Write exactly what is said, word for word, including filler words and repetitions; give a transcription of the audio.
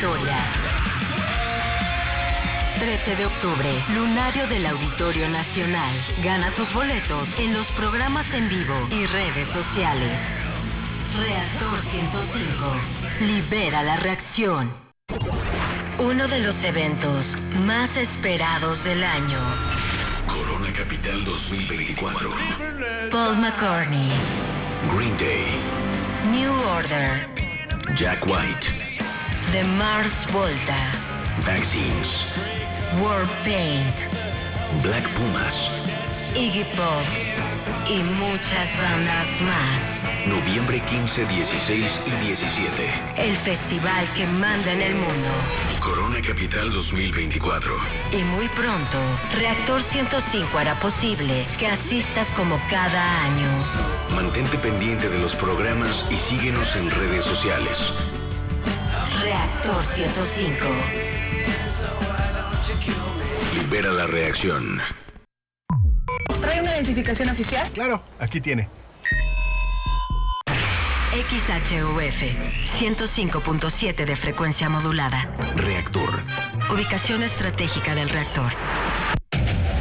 historia. trece de octubre, Lunario del Auditorio Nacional. Gana tus boletos en los programas en vivo y redes sociales. Reactor ciento cinco. Libera la reacción. Uno de los eventos más esperados del año. Corona Capital dos mil veinticuatro. Paul McCartney. Green Day. New Order. Jack White. The Mars Volta. Vaccines. Warpaint. Black Pumas. Iggy Pop. Y muchas bandas más. Noviembre quince, dieciséis y diecisiete. El festival que manda en el mundo. Corona Capital dos mil veinticuatro. Y muy pronto, Reactor ciento cinco hará posible que asistas como cada año. Mantente pendiente de los programas y síguenos en redes sociales. Reactor ciento cinco. Libera la reacción. ¿Trae una identificación oficial? Claro, aquí tiene. X H U F ciento cinco punto siete de frecuencia modulada. Reactor. Ubicación estratégica del reactor.